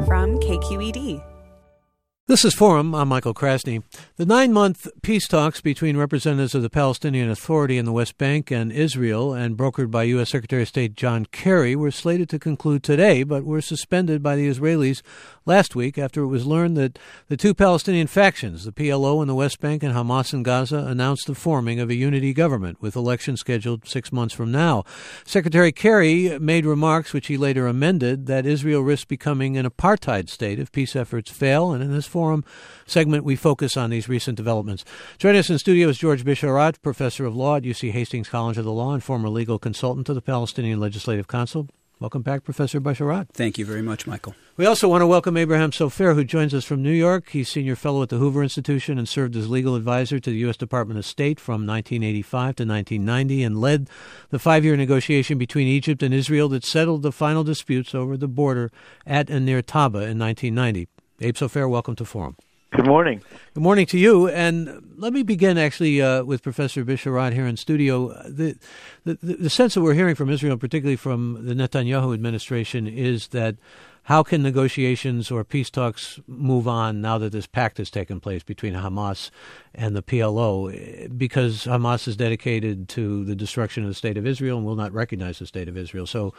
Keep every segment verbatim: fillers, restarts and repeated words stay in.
from K Q E D. This is Forum. I'm Michael Krasny. The nine-month peace talks between representatives of the Palestinian Authority in the West Bank and Israel, and brokered by U S. Secretary of State John Kerry, were slated to conclude today, but were suspended by the Israelis last week after it was learned that the two Palestinian factions, the P L O in the West Bank and Hamas in Gaza, announced the forming of a unity government with elections scheduled six months from now. Secretary Kerry made remarks, which he later amended, that Israel risks becoming an apartheid state if peace efforts fail, and in this Forum segment, we focus on these recent developments. Joining us in studio is George Bisharat, professor of law at U C Hastings College of the Law and former legal consultant to the Palestinian Legislative Council. Welcome back, Professor Bisharat. Thank you very much, Michael. We also want to welcome Abraham Sofer, who joins us from New York. He's senior fellow at the Hoover Institution and served as legal advisor to the U S. Department of State from nineteen eighty-five to nineteen ninety and led the five-year negotiation between Egypt and Israel that settled the final disputes over the border at and near Taba in nineteen ninety. Abe Sofer, welcome to Forum. Good morning. Good morning to you. And let me begin actually uh, with Professor Bisharat here in studio. The, the the sense that we're hearing from Israel, particularly from the Netanyahu administration, is that how can negotiations or peace talks move on now that this pact has taken place between Hamas and the P L O? Because Hamas is dedicated to the destruction of the State of Israel and will not recognize the State of Israel. So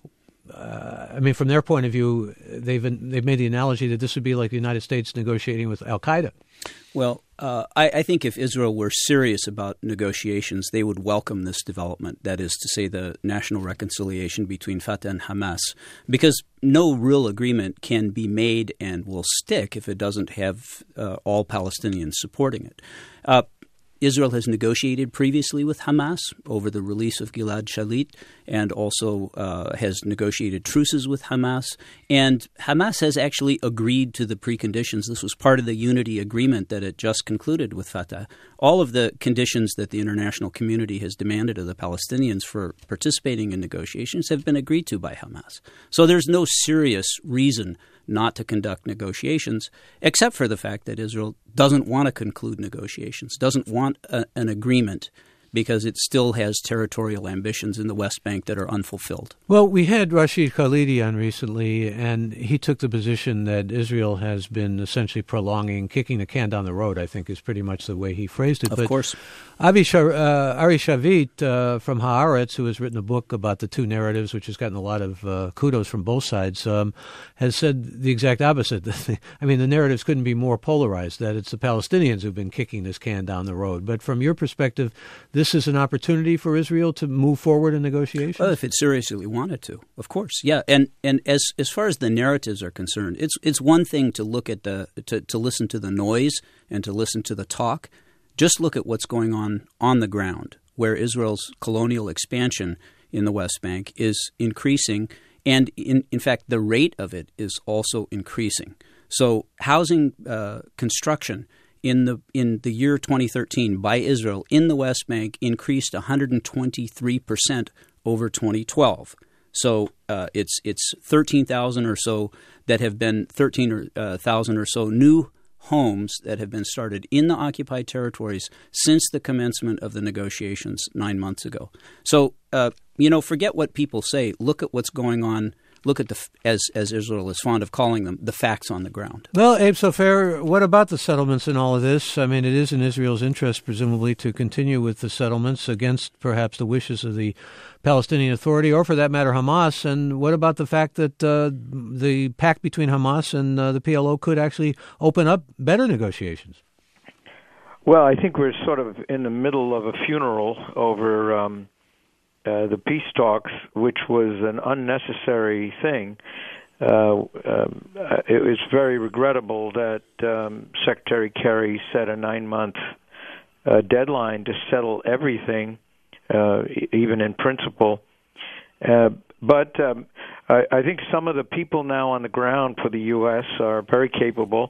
Uh, I mean, from their point of view, they've they've made the analogy that this would be like the United States negotiating with Al-Qaeda. Well, uh, I, I think if Israel were serious about negotiations, they would welcome this development, that is to say the national reconciliation between Fatah and Hamas, because no real agreement can be made and will stick if it doesn't have uh, all Palestinians supporting it. Uh, Israel has negotiated previously with Hamas over the release of Gilad Shalit and also uh, has negotiated truces with Hamas. And Hamas has actually agreed to the preconditions. This was part of the unity agreement that it just concluded with Fatah. All of the conditions that the international community has demanded of the Palestinians for participating in negotiations have been agreed to by Hamas. So there's no serious reason not to conduct negotiations, except for the fact that Israel doesn't want to conclude negotiations, doesn't want a, an agreement, because it still has territorial ambitions in the West Bank that are unfulfilled. Well, we had Rashid Khalidi on recently, and he took the position that Israel has been essentially prolonging, kicking the can down the road, I think is pretty much the way he phrased it. Of but course. Avi Shar- uh, Ari Shavit uh, from Haaretz, who has written a book about the two narratives, which has gotten a lot of uh, kudos from both sides, um, has said the exact opposite. I mean, the narratives couldn't be more polarized, that it's the Palestinians who've been kicking this can down the road. But from your perspective, this is an opportunity for Israel to move forward in negotiations? Well, if it seriously wanted to, of course, yeah. And and as as far as the narratives are concerned, it's it's one thing to look at the to, to listen to the noise and to listen to the talk. Just look at what's going on on the ground, where Israel's colonial expansion in the West Bank is increasing, and in in fact, the rate of it is also increasing. So, housing uh, construction in the in the year twenty thirteen by Israel in the West Bank increased one hundred twenty-three percent over twenty twelve. So uh, it's it's thirteen thousand or so that have been thirteen thousand or so new homes that have been started in the occupied territories since the commencement of the negotiations nine months ago. So, uh, you know, forget what people say. Look at what's going on. Look at the, as as Israel is fond of calling them, the facts on the ground. Well, Abe Sofer, what about the settlements in all of this? I mean, it is in Israel's interest, presumably, to continue with the settlements against perhaps the wishes of the Palestinian Authority, or for that matter, Hamas. And what about the fact that uh, the pact between Hamas and uh, the P L O could actually open up better negotiations? Well, I think we're sort of in the middle of a funeral over um, uh, the peace talks, which was an unnecessary thing. Uh, um, it was very regrettable that um, Secretary Kerry set a nine-month uh, deadline to settle everything, uh, even in principle. Uh, but um, I, I think some of the people now on the ground for the U S are very capable.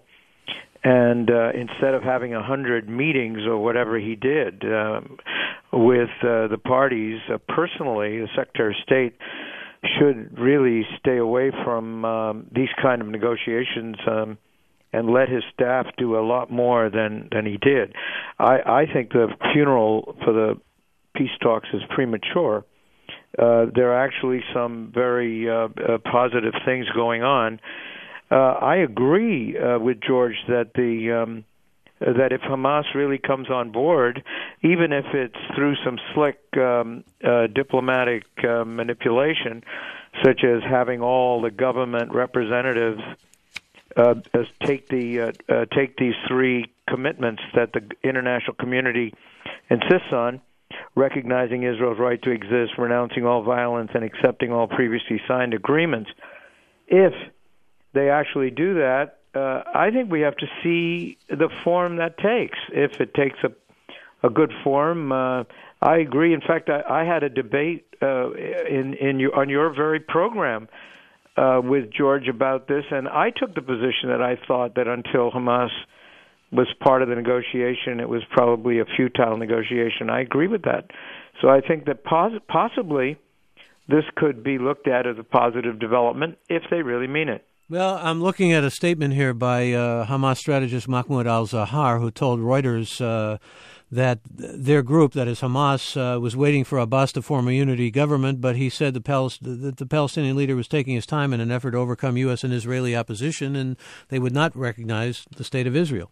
And uh, instead of having a hundred meetings or whatever he did um, with uh, the parties, uh, personally, the Secretary of State should really stay away from um, these kind of negotiations um, and let his staff do a lot more than, than he did. I, I think the funeral for the peace talks is premature. Uh, there are actually some very uh, uh, positive things going on. uh, I agree uh, with George that the um, that if Hamas really comes on board, even if it's through some slick um, uh, diplomatic uh, manipulation, such as having all the government representatives uh, take the uh, uh, take these three commitments that the international community insists on, recognizing Israel's right to exist, renouncing all violence, and accepting all previously signed agreements. If they actually do that, uh, I think we have to see the form that takes. If it takes a a good form, uh, I agree. In fact, I, I had a debate uh, in in your, on your very program uh, with George about this, and I took the position that I thought that until Hamas was part of the negotiation, it was probably a futile negotiation. I agree with that. So I think that pos- possibly this could be looked at as a positive development if they really mean it. Well, I'm looking at a statement here by uh, Hamas strategist Mahmoud al-Zahar, who told Reuters uh, that their group, that is Hamas, uh, was waiting for Abbas to form a unity government, but he said the, Palest- that the Palestinian leader was taking his time in an effort to overcome U S and Israeli opposition, and they would not recognize the state of Israel.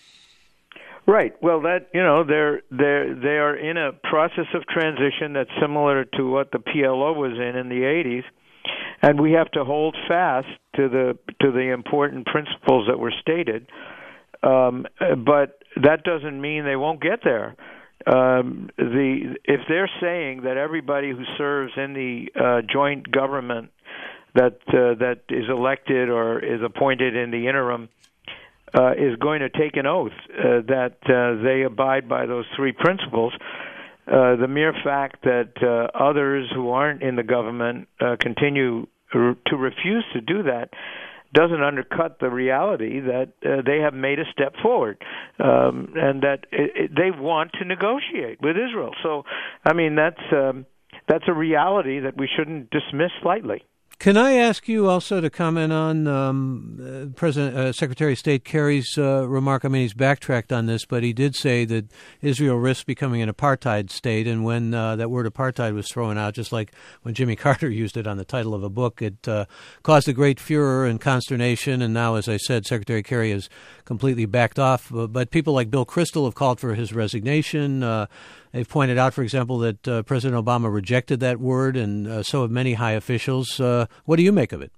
Right. Well, that you know, they're they they are in a process of transition that's similar to what the P L O was in in the eighties, and we have to hold fast to the to the important principles that were stated. Um, but that doesn't mean they won't get there. Um, the if they're saying that everybody who serves in the uh, joint government that uh, that is elected or is appointed in the interim Uh, is going to take an oath uh, that uh, they abide by those three principles. Uh, the mere fact that uh, others who aren't in the government uh, continue r- to refuse to do that doesn't undercut the reality that uh, they have made a step forward um, and that it, it, they want to negotiate with Israel. So, I mean, that's um, that's a reality that we shouldn't dismiss lightly. Can I ask you also to comment on um, uh, President uh, Secretary of State Kerry's uh, remark? I mean, he's backtracked on this, but he did say that Israel risks becoming an apartheid state. And when uh, that word apartheid was thrown out, just like when Jimmy Carter used it on the title of a book, it uh, caused a great furor and consternation. And now, as I said, Secretary Kerry has completely backed off. But people like Bill Kristol have called for his resignation. Uh, They've pointed out, for example, that uh, President Obama rejected that word, and uh, so have many high officials. Uh, what do you make of it?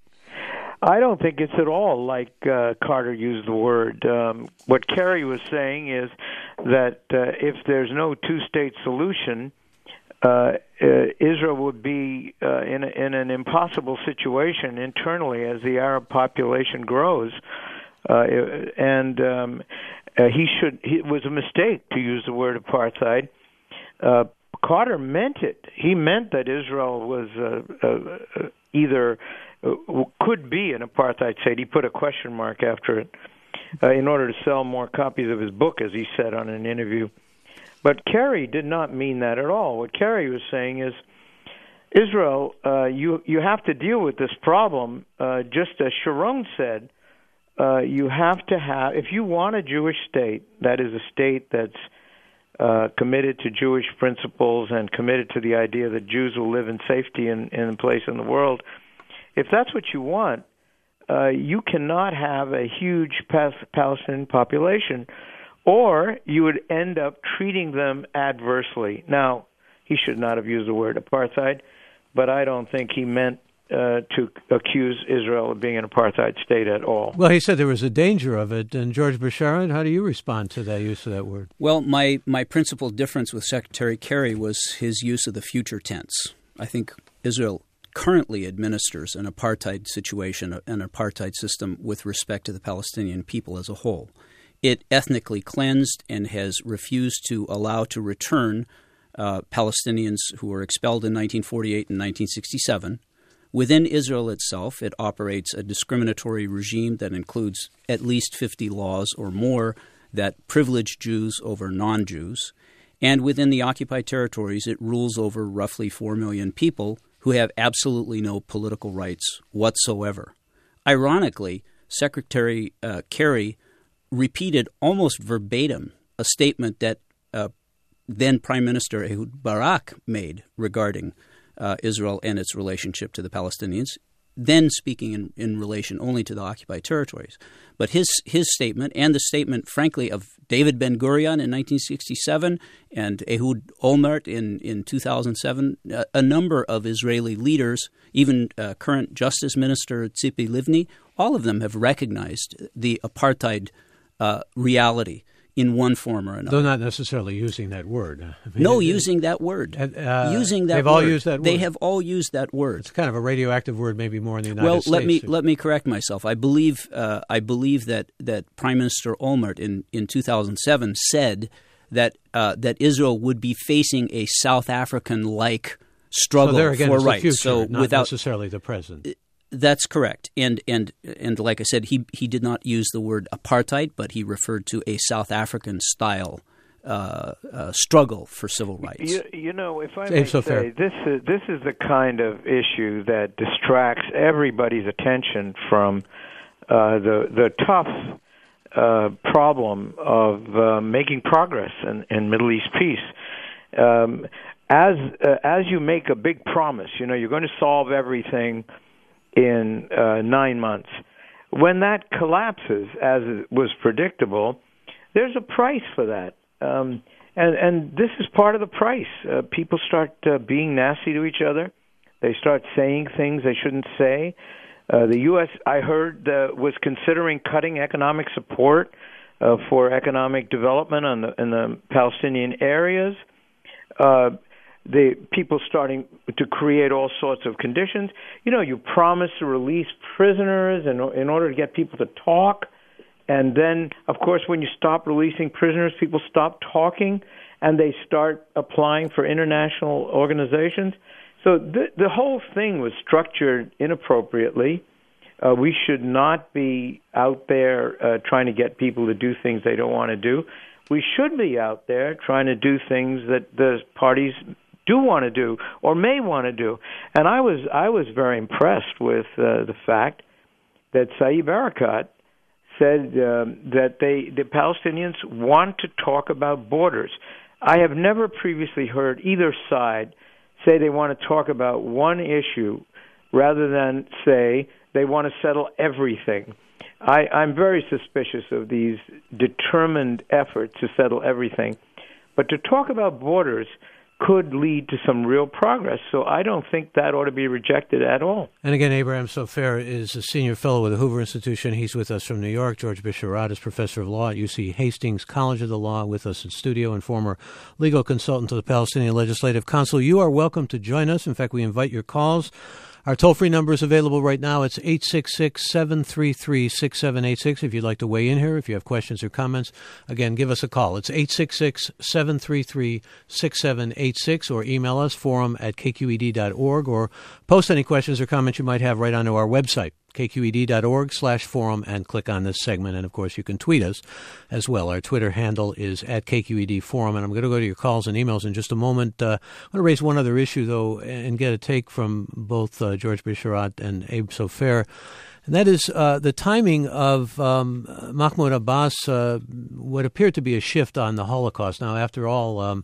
I don't think it's at all like uh, Carter used the word. Um, what Kerry was saying is that uh, if there's no two-state solution, uh, uh, Israel would be uh, in, a, in an impossible situation internally as the Arab population grows. Uh, and um, uh, he should. It was a mistake to use the word apartheid. Uh, Carter meant it. He meant that Israel was uh, uh, either uh, could be an apartheid state. He put a question mark after it uh, in order to sell more copies of his book, as he said on an interview. But Kerry did not mean that at all. What Kerry was saying is, Israel, uh, you you have to deal with this problem. Uh, just as Sharon said, uh, you have to have, if you want a Jewish state, that is a state that's Uh, committed to Jewish principles and committed to the idea that Jews will live in safety in, in a place in the world, if that's what you want, uh, you cannot have a huge Palestinian population, or you would end up treating them adversely. Now, he should not have used the word apartheid, but I don't think he meant Uh, to accuse Israel of being an apartheid state at all. Well, he said there was a danger of it. And George Bashara, how do you respond to that use of that word? Well, my, my principal difference with Secretary Kerry was his use of the future tense. I think Israel currently administers an apartheid situation, an apartheid system with respect to the Palestinian people as a whole. It ethnically cleansed and has refused to allow to return uh, Palestinians who were expelled in nineteen forty-eight and nineteen sixty-seven. Within Israel itself, it operates a discriminatory regime that includes at least fifty laws or more that privilege Jews over non-Jews. And within the occupied territories, it rules over roughly four million people who have absolutely no political rights whatsoever. Ironically, Secretary uh, Kerry repeated almost verbatim a statement that uh, then Prime Minister Ehud Barak made regarding Uh, Israel and its relationship to the Palestinians. then speaking in, in relation only to the occupied territories. But his his statement and the statement, frankly, of David Ben-Gurion in nineteen sixty-seven and Ehud Olmert in, in two thousand seven, a, a number of Israeli leaders, even uh, current Justice Minister Tzipi Livni, all of them have recognized the apartheid uh, reality in one form or another. Though not necessarily using that word. I mean, no, it, using that word. Uh, using that they've word. all used that word. They have all used that word. It's kind of a radioactive word, maybe more in the United well, States. Well, let me let me correct myself. I believe uh, I believe that, that Prime Minister Olmert in, in two thousand seven said that uh, that Israel would be facing a South African-like struggle so there again for is rights. The future, so not without necessarily the present. That's correct. And and and like I said, he he did not use the word apartheid, but he referred to a South African style uh, uh, struggle for civil rights. You, you know, if I may so say, fair. this is this is the kind of issue that distracts everybody's attention from uh, the the tough uh, problem of uh, making progress in, in Middle East peace. Um, as uh, as you make a big promise, you know, you're going to solve everything in uh, nine months. When that collapses, as it was predictable, there's a price for that. Um, and, and this is part of the price. Uh, people start uh, being nasty to each other. They start saying things they shouldn't say. Uh, the U S, I heard, uh, was considering cutting economic support uh, for economic development on the, in the Palestinian areas. Uh, the people starting to create all sorts of conditions. You know, you promise to release prisoners in, in order to get people to talk. And then, of course, when you stop releasing prisoners, people stop talking, and they start applying for international organizations. So the, the whole thing was structured inappropriately. Uh, we should not be out there uh, trying to get people to do things they don't want to do. We should be out there trying to do things that the parties do want to do or may want to do. And I was I was very impressed with uh, the fact that Saeb Erekat said um, that they the Palestinians want to talk about borders. I have never previously heard either side say they want to talk about one issue rather than say they want to settle everything. I, I'm very suspicious of these determined efforts to settle everything. But to talk about borders could lead to some real progress. So I don't think that ought to be rejected at all. And again, Abraham Sofer is a senior fellow with the Hoover Institution. He's with us from New York. George Bisharat is professor of law at U C Hastings College of the Law, with us in studio, and former legal consultant to the Palestinian Legislative Council. You are welcome to join us. In fact, we invite your calls. Our toll-free number is available right now. It's eight six six, seven three three, six seven eight six if you'd like to weigh in here, if you have questions or comments. Again, give us a call. It's eight six six, seven three three, six seven eight six, or email us, forum at k q e d dot org, or post any questions or comments you might have right onto our website, k q e d dot org slash forum, and click on this segment. And, of course, you can tweet us as well. Our Twitter handle is at K Q E D Forum, and I'm going to go to your calls and emails in just a moment. Uh, I want to raise one other issue, though, and get a take from both uh, George Bisharat and Abe Sofer, and that is uh, the timing of um, Mahmoud Abbas, uh, what appeared to be a shift on the Holocaust. Now, after all, um,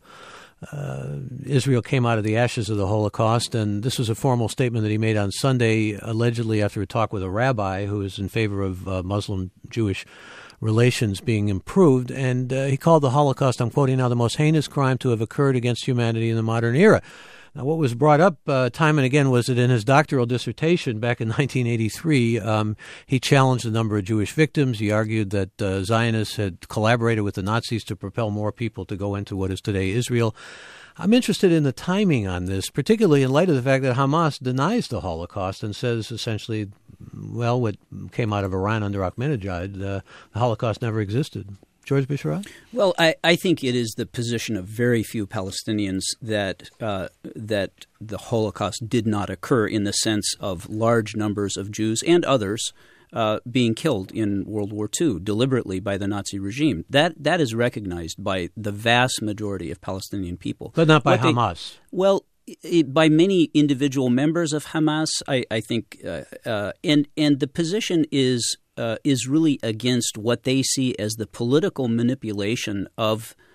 Uh, Israel came out of the ashes of the Holocaust, and this was a formal statement that he made on Sunday, allegedly after a talk with a rabbi who is in favor of uh, Muslim-Jewish relations being improved. And uh, he called the Holocaust, I'm quoting now, the most heinous crime to have occurred against humanity in the modern era. Now, what was brought up uh, time and again was that in his doctoral dissertation back in nineteen eighty-three, um, he challenged the number of Jewish victims. He argued that uh, Zionists had collaborated with the Nazis to propel more people to go into what is today Israel. I'm interested in the timing on this, particularly in light of the fact that Hamas denies the Holocaust and says essentially, well, what came out of Iran under Ahmadinejad, uh, the Holocaust never existed. George Bisharat? Well, I, I think it is the position of very few Palestinians that uh, that the Holocaust did not occur, in the sense of large numbers of Jews and others uh, being killed in World War Two deliberately by the Nazi regime. That that is recognized by the vast majority of Palestinian people. But not by what Hamas. They, well, it, by many individual members of Hamas, I, I think, uh, uh, and and the position is uh, is really against what they see as the political manipulation of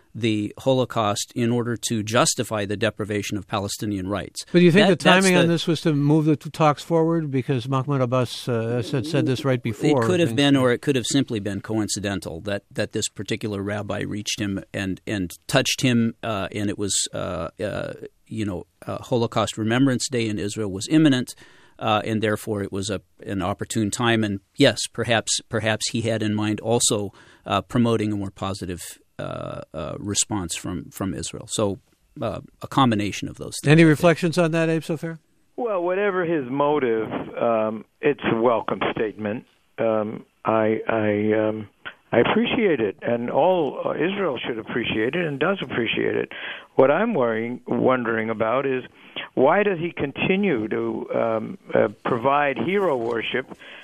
the Holocaust in order to justify the deprivation of Palestinian rights. But do you think that, the timing the, on this was to move the talks forward? Because Mahmoud Abbas uh, said, said this right before. It could have been, or it could have simply been coincidental that, that this particular rabbi reached him and, and touched him, uh, and it was, uh, uh, you know, uh, Holocaust Remembrance Day in Israel was imminent. Uh, and therefore, it was a an opportune time. And yes, perhaps perhaps he had in mind also uh, promoting a more positive uh, uh, response from, from Israel. So uh, a combination of those things. Any reflections on that, Abe Sofaer? Well, whatever his motive, um, it's a welcome statement. Um, I I, um, I appreciate it, and all uh, Israel should appreciate it and does appreciate it. What I'm worrying, wondering about is why does he continue to um, uh, provide hero worship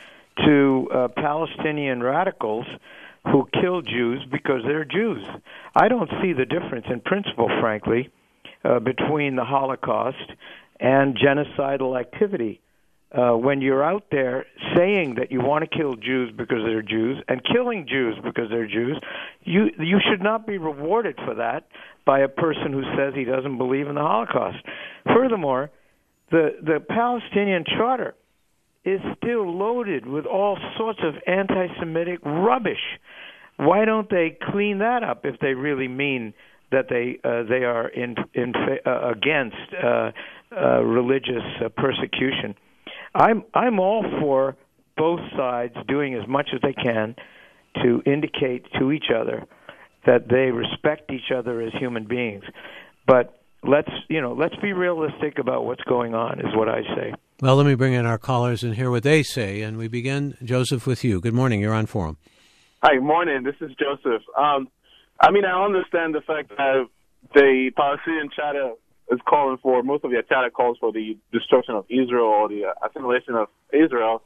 to uh, Palestinian radicals who kill Jews because they're Jews? I don't see the difference in principle, frankly, uh, between the Holocaust and genocidal activity. Uh, when you're out there saying that you want to kill Jews because they're Jews and killing Jews because they're Jews, you you should not be rewarded for that by a person who says he doesn't believe in the Holocaust. Furthermore, the, the Palestinian Charter is still loaded with all sorts of anti-Semitic rubbish. Why don't they clean that up if they really mean that they uh, they are in, in uh, against uh, uh, religious uh, persecution? I'm I'm all for both sides doing as much as they can to indicate to each other that they respect each other as human beings. But let's you know let's be realistic about what's going on, is what I say. Well, let me bring in our callers and hear what they say, and we begin, Joseph, with you. Good morning. You're on Forum. Hi, good morning. This is Joseph. Um, I mean, I understand the fact that the Palestinian Charter is calling for, most of the charter calls for the destruction of Israel or the assimilation of Israel.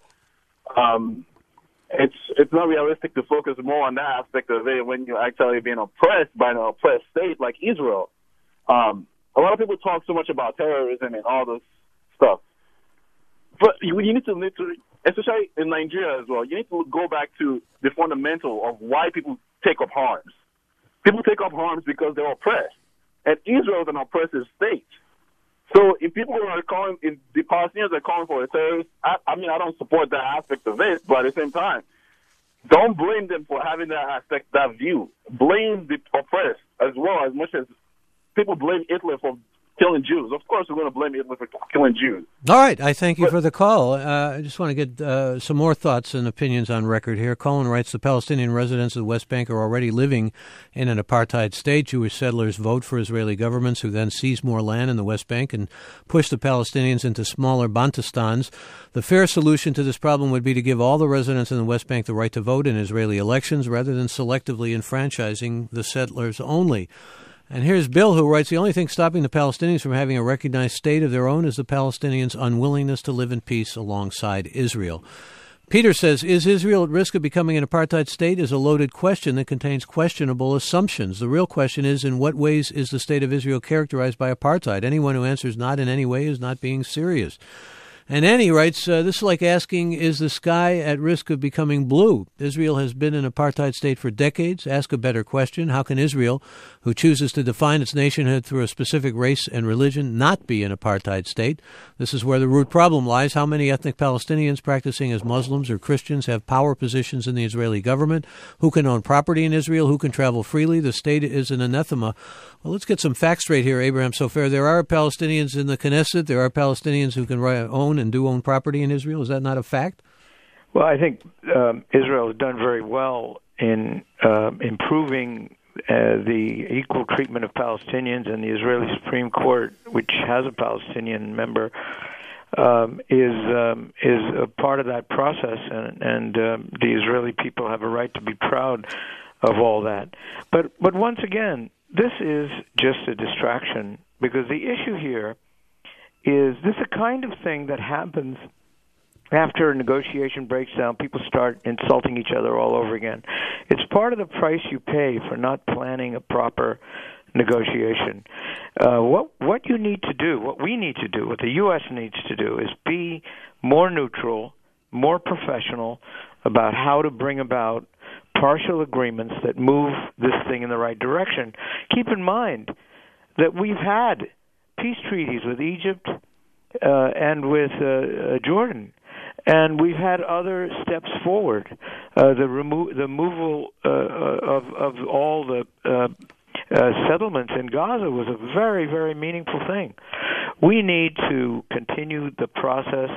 Um, it's it's not realistic to focus more on that aspect of it when you're actually being oppressed by an oppressed state like Israel. Um, a lot of people talk so much about terrorism and all this stuff. But you, you need to, literally, especially in Nigeria as well, you need to go back to the fundamental of why people take up arms. People take up arms because they're oppressed. And Israel is an oppressive state. So if people are calling, if the Palestinians are calling for a terrorist, I, I mean, I don't support that aspect of it, but at the same time, don't blame them for having that aspect, that view. Blame the oppressed as well, as much as people blame Hitler for killing Jews. Of course, we're going to blame Hitler for killing Jews. All right. I thank you but, for the call. Uh, I just want to get uh, some more thoughts and opinions on record here. Colin writes, the Palestinian residents of the West Bank are already living in an apartheid state. Jewish settlers vote for Israeli governments who then seize more land in the West Bank and push the Palestinians into smaller Bantustans. The fair solution to this problem would be to give all the residents in the West Bank the right to vote in Israeli elections rather than selectively enfranchising the settlers only. And here's Bill, who writes, the only thing stopping the Palestinians from having a recognized state of their own is the Palestinians' unwillingness to live in peace alongside Israel. Peter says, is Israel at risk of becoming an apartheid state? Is a loaded question that contains questionable assumptions. The real question is, in what ways is the state of Israel characterized by apartheid? Anyone who answers not in any way is not being serious. And Annie writes, uh, this is like asking, is the sky at risk of becoming blue? Israel has been an apartheid state for decades. Ask a better question. How can Israel, who chooses to define its nationhood through a specific race and religion, not be an apartheid state? This is where the root problem lies. How many ethnic Palestinians practicing as Muslims or Christians have power positions in the Israeli government? Who can own property in Israel? Who can travel freely? The state is an anathema. Well, let's get some facts straight here, Abraham Sofaer. There are Palestinians in the Knesset. There are Palestinians who can own and do own property in Israel. Is that not a fact? Well, I think um, Israel has done very well in uh, improving uh, the equal treatment of Palestinians, and the Israeli Supreme Court, which has a Palestinian member, um, is um, is a part of that process, and, and um, the Israeli people have a right to be proud of all that. But but once again, this is just a distraction, because the issue here is this a kind of thing that happens after a negotiation breaks down. People start insulting each other all over again. It's part of the price you pay for not planning a proper negotiation. Uh, what what you need to do, what we need to do, what the U S needs to do is be more neutral, more professional about how to bring about partial agreements that move this thing in the right direction. Keep in mind that we've had peace treaties with Egypt uh, and with uh, uh, Jordan, and we've had other steps forward. Uh, the remo- the removal uh, of of all the uh, uh, settlements in Gaza was a very, very meaningful thing. We need to continue the process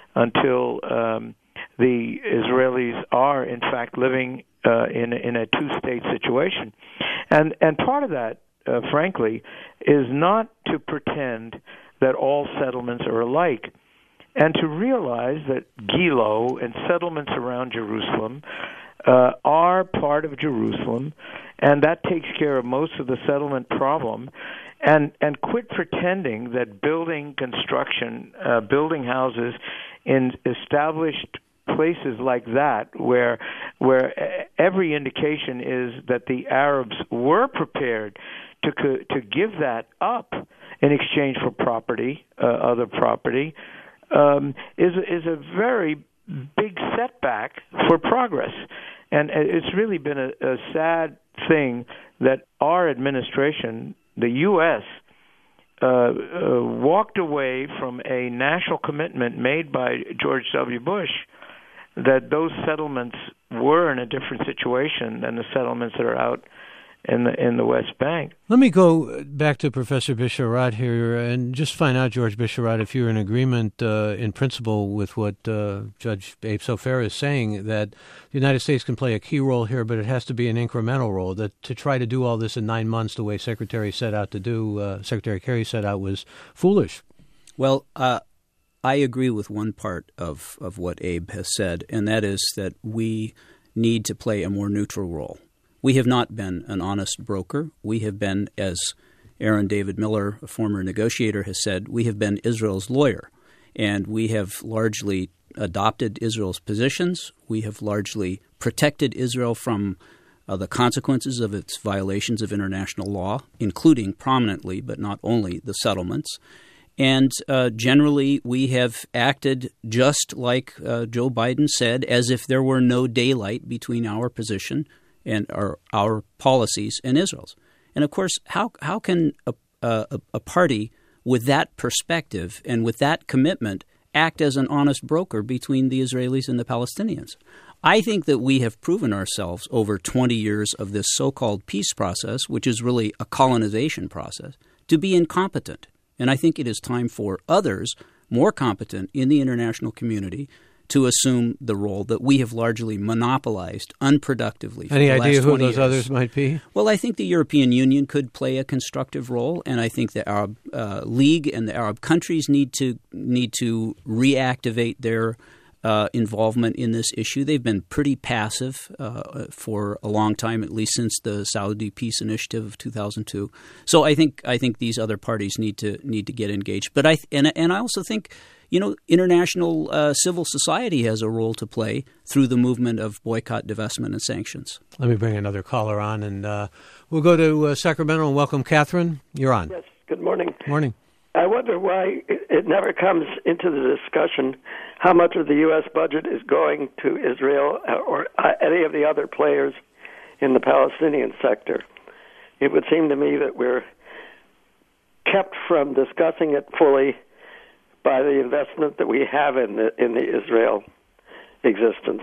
until um, the Israelis are, in fact, living uh, in in a two-state situation, and and part of that, uh, frankly, is not to pretend that all settlements are alike, and to realize that Gilo and settlements around Jerusalem uh, are part of Jerusalem, and that takes care of most of the settlement problem. And and quit pretending that building construction, uh, building houses in established places like that, where where every indication is that the Arabs were prepared to to give that up in exchange for property, uh, other property, um, is is a very big setback for progress. And it's really been a, a sad thing that our administration, the U S, uh, uh, walked away from a national commitment made by George W. Bush that those settlements were in a different situation than the settlements that are out in the in the West Bank. Let me go back to Professor Bisharat here and just find out, George Bisharat, if you're in agreement uh, in principle with what uh, Judge Abe Sofer is saying, that the United States can play a key role here, but it has to be an incremental role. That to try to do all this in nine months the way Secretary set out to do, uh, Secretary Kerry set out, was foolish. Well, uh, I agree with one part of, of what Abe has said, and that is that we need to play a more neutral role. We have not been an honest broker. We have been, as Aaron David Miller, a former negotiator, has said, we have been Israel's lawyer. And we have largely adopted Israel's positions. We have largely protected Israel from uh, the consequences of its violations of international law, including prominently, but not only, the settlements. And uh, generally, we have acted just like uh, Joe Biden said, as if there were no daylight between our position and our, our policies and Israel's. And, of course, how how can a, a, a party with that perspective and with that commitment act as an honest broker between the Israelis and the Palestinians? I think that we have proven ourselves over twenty years of this so-called peace process, which is really a colonization process, to be incompetent. And I think it is time for others, more competent in the international community, to assume the role that we have largely monopolized unproductively for Any the last idea who twenty those years. others might be? Well, I think the European Union could play a constructive role, and I think the Arab uh, League and the Arab countries need to need to reactivate their uh, involvement in this issue. They've been pretty passive uh, for a long time, at least since the Saudi Peace Initiative of two thousand two. So I think I think these other parties need to need to get engaged. But I and and I also think, you know, international uh, civil society has a role to play through the movement of boycott, divestment, and sanctions. Let me bring another caller on, and uh, we'll go to uh, Sacramento and welcome Catherine. You're on. Yes, good morning. Morning. I wonder why it never comes into the discussion how much of the U S budget is going to Israel or any of the other players in the Palestinian sector. It would seem to me that we're kept from discussing it fully by the investment that we have in the in the Israel existence.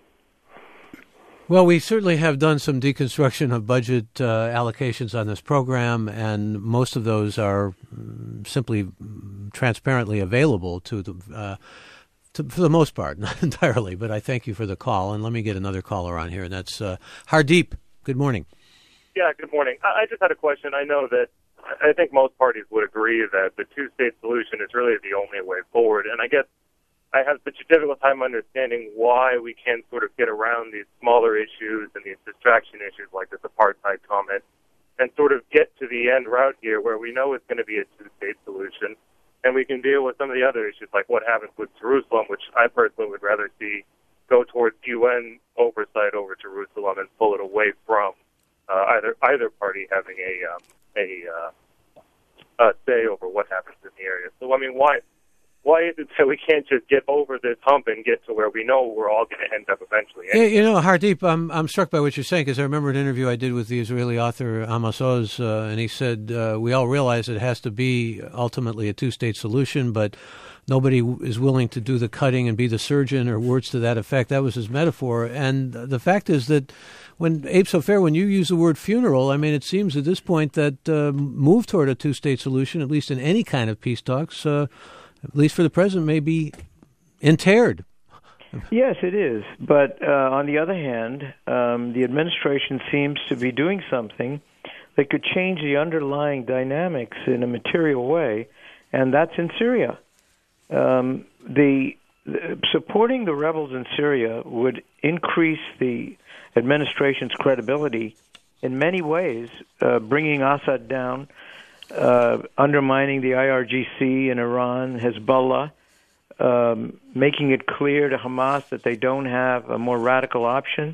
Well, we certainly have done some deconstruction of budget uh, allocations on this program, and most of those are um, simply um, transparently available to the, uh, to, for the most part, not entirely. But I thank you for the call, and let me get another caller on here, and that's uh, Hardeep. Good morning. Yeah, good morning. I just had a question. I know that I think most parties would agree that the two-state solution is really the only way forward, and I guess I have such a difficult time understanding why we can't sort of get around these smaller issues and these distraction issues like this apartheid comment and sort of get to the end route here where we know it's going to be a two-state solution and we can deal with some of the other issues like what happens with Jerusalem, which I personally would rather see go towards U N oversight over Jerusalem and pull it away from uh, either either party having a um, a, uh, a say over what happens in the area. So, I mean, why... why is it that we can't just get over this hump and get to where we know we're all going to end up eventually? Yeah, you know, Hardeep, I'm I'm struck by what you're saying, because I remember an interview I did with the Israeli author Amos Oz, uh, and he said, uh, we all realize it has to be ultimately a two-state solution, but nobody is willing to do the cutting and be the surgeon, or words to that effect. That was his metaphor. And the fact is that when, Abe Sofer, when you use the word funeral, I mean, it seems at this point that uh, move toward a two-state solution, at least in any kind of peace talks, uh, at least for the present, may be interred. Yes, it is. But uh, on the other hand, um, the administration seems to be doing something that could change the underlying dynamics in a material way, and that's in Syria. Um, the, the supporting the rebels in Syria would increase the administration's credibility in many ways, uh, bringing Assad down, uh, undermining the I R G C in Iran, Hezbollah, um, making it clear to Hamas that they don't have a more radical option,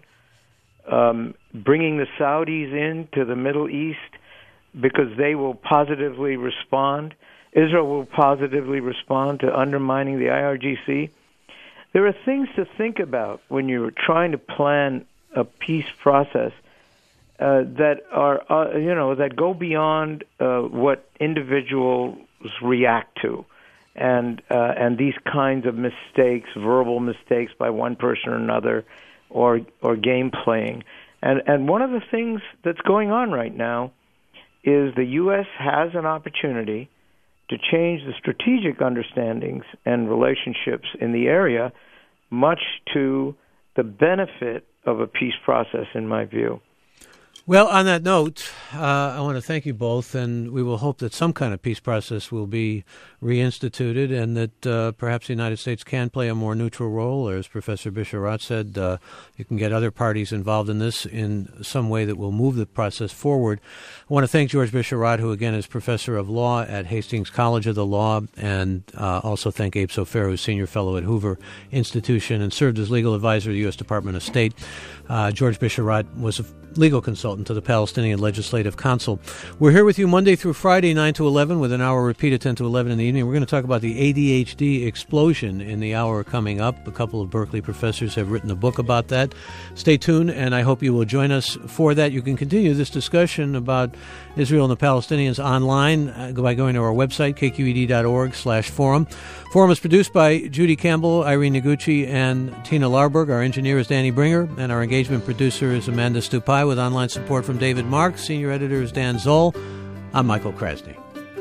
um, bringing the Saudis into the Middle East because they will positively respond. Israel will positively respond to undermining the I R G C. There are things to think about when you're trying to plan a peace process uh, that are, uh, you know, that go beyond uh, what individuals react to, and uh, and these kinds of mistakes, verbal mistakes by one person or another, or or game playing. And and one of the things that's going on right now is the U S has an opportunity to change the strategic understandings and relationships in the area, much to the benefit of a peace process, in my view. Well, on that note, uh, I want to thank you both, and we will hope that some kind of peace process will be reinstituted, and that uh, perhaps the United States can play a more neutral role, or as Professor Bisharat said, uh, you can get other parties involved in this in some way that will move the process forward. I want to thank George Bisharat, who again is Professor of Law at Hastings College of the Law, and uh, also thank Abe Sofer, who's Senior Fellow at Hoover Institution and served as legal advisor to the U S Department of State. Uh, George Bisharat was a legal consultant to the Palestinian Legislative Council. We're here with you Monday through Friday, nine to eleven, with an hour repeat at ten to eleven in the evening. We're going to talk about the A D H D explosion in the hour coming up. A couple of Berkeley professors have written a book about that. Stay tuned, and I hope you will join us for that. You can continue this discussion about Israel and the Palestinians online uh, by going to our website, k q e d dot org slash forum. Forum is produced by Judy Campbell, Irene Noguchi, and Tina Larberg. Our engineer is Danny Bringer, and our engagement producer is Amanda Stupai, with online support from David Marks. Senior editor is Dan Zoll. I'm Michael Krasny.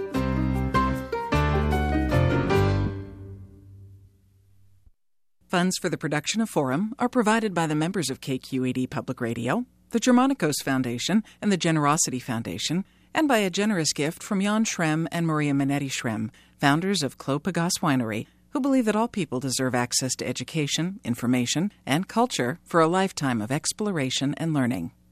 Funds for the production of Forum are provided by the members of K Q E D Public Radio, the Germanicos Foundation, and the Generosity Foundation, and by a generous gift from Jan Schrem and Maria Minetti Schrem, founders of Clos Pegase Winery, who believe that all people deserve access to education, information, and culture for a lifetime of exploration and learning.